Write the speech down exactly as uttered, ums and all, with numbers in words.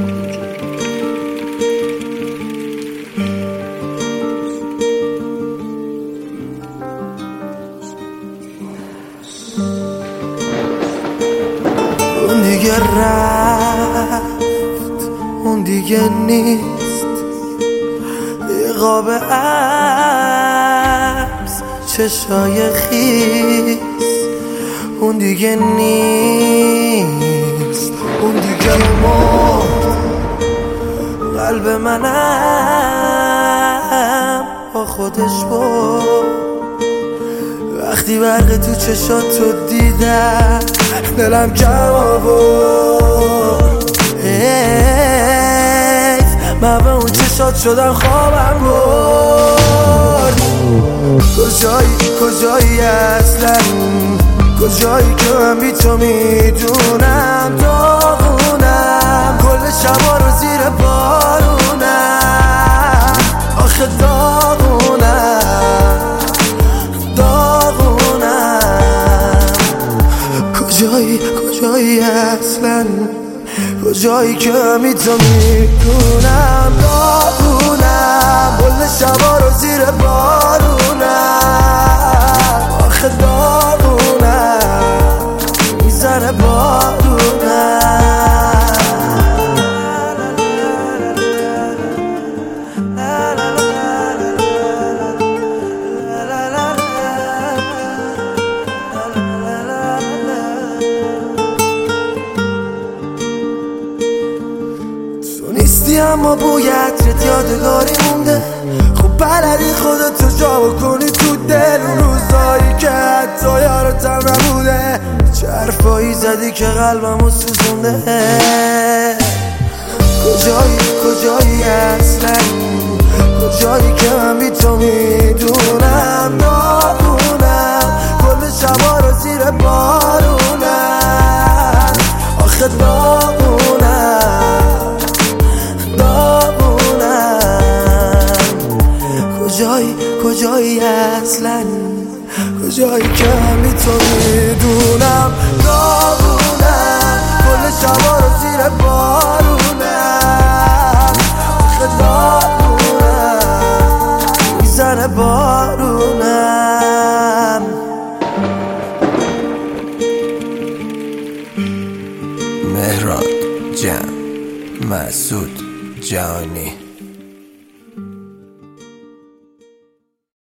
اون دیگه رفت، اون دیگه نیست، یه قاب عکس چشای خیس. اون دیگه نیست، اون دیگه مرد، قلب منم با خودش برد. وقتی برق تو چشاتو دیدم دلم کم آورد. حیف من به اون چشات شدم خوابم برد. کجایی کجایی اصلا، کجایی که من بی تو میدونم داغونم، کل شبا رو زیر بارونم، آخه داغونم داغونم. کجایی کجایی اصلا، کجایی که من بی تو میدونم داغونم، کل شبا رو زیر بارونم، آخه داغونم میزنه بارونم. تو نیستی اما بوی عطرت یادگاری مونده. خب بلدی خودتو جا بکنی تو دل، اون روزایی که حتی یارتم نبوده. چه حرفایی زدی که قلبمو سوزونده. کجایی کجایی اصلا، کجایی که من بی تو میدونم داغونم، کل شبا رو زیر بارونم، آخه داغونم داغونم. کجایی کجایی اصلا، کجایی که من بی تو میدونم داغونم، کل شبا رو زیر بارونم، آخه داغونم میزنه بارونم. مهراد جان، مسعود جانی.